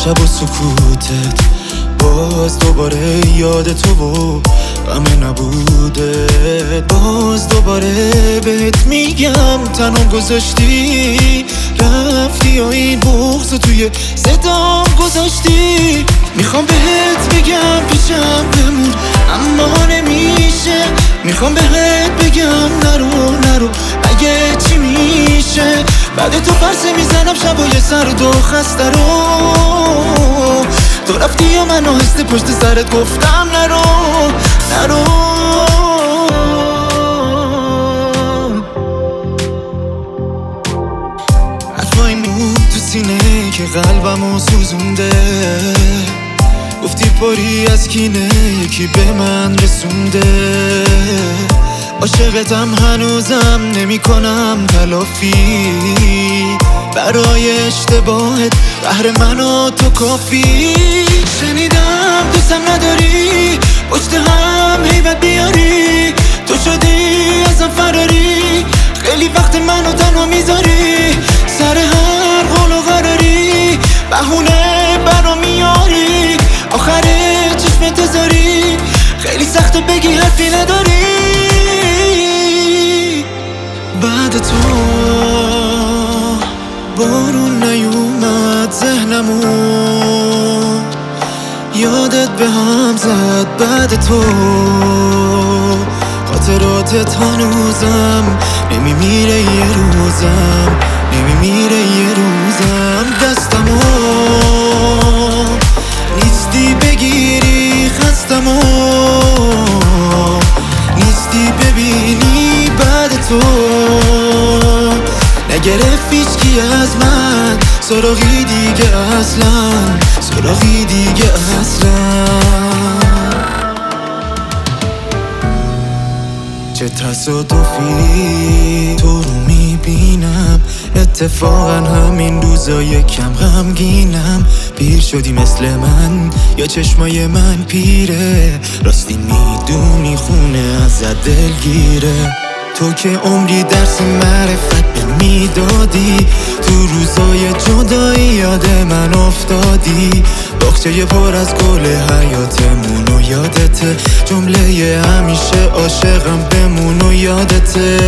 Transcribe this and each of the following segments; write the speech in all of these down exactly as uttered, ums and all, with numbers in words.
شب و سکوتت باز دوباره یاد تو و غم نبوده. باز دوباره بهت میگم تنها گذاشتی رفتی و این بغض توی صدام گذاشتی. میخوام بهت بگم پیشم بمون اما نمیشه. میخوام بهت بگم نرو نرو اگه چی میشه. بعد تو پرسه میزنم شبای سرد و خسته رو. تو رفتی یا من آهسته پشت سرت گفتم نرو نرو. حرفای موند تو سینه که قلبمو سوزونده. گفتی پاری از کینه یکی به من رسونده. عاشقتم هنوزم نمی کنم تلافی برای اشتباهت قهر من و تو کافی. شنیدم دوستم نداری پشت هم هیبت بیاری. تو شدی ازم فراری خیلی وقت منو تنها میذاری. سر هر قول و قراری بهونه برا میاری. آخر چشمت زاری خیلی سخته بگی حرفی نداری. بعد تو بارون نیومد ذهنمو یادت به هم زد. بعد تو خاطراتت هنوزم نمیمیره یه روزم نمیمیره یه روزم. دستمو نیستی بگیری خستمو نیستی ببینی. بعد تو نگرفت هیچکی از من سراغی دیگه اصلا سراغی دیگه اصلا. چه تصادفی تو رو میبینم. اتفاقا همین روزا یکم غمگینم. پیر شدی مثل من یا چشمای من پیره. راستی میدونی خونه ازت دلگیره. تو که عمری درس معرفت به میدادی. تو روزای جدایی یاد من افتادی. باغچه پر از گل حیاتمون و یادته. جمله همیشه عاشقم بمون و یادته.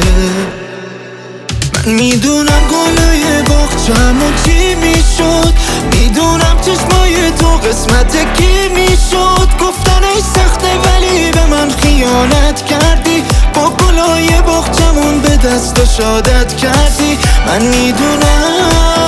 من میدونم گلای باغچه‌مون چی میشد. میدونم چشمای تو قسمت کی میشد. گفتنش سخته ولی به من خیانت کردی. با گلای باغچه‌مون به دست و شادت کردی. من میدونم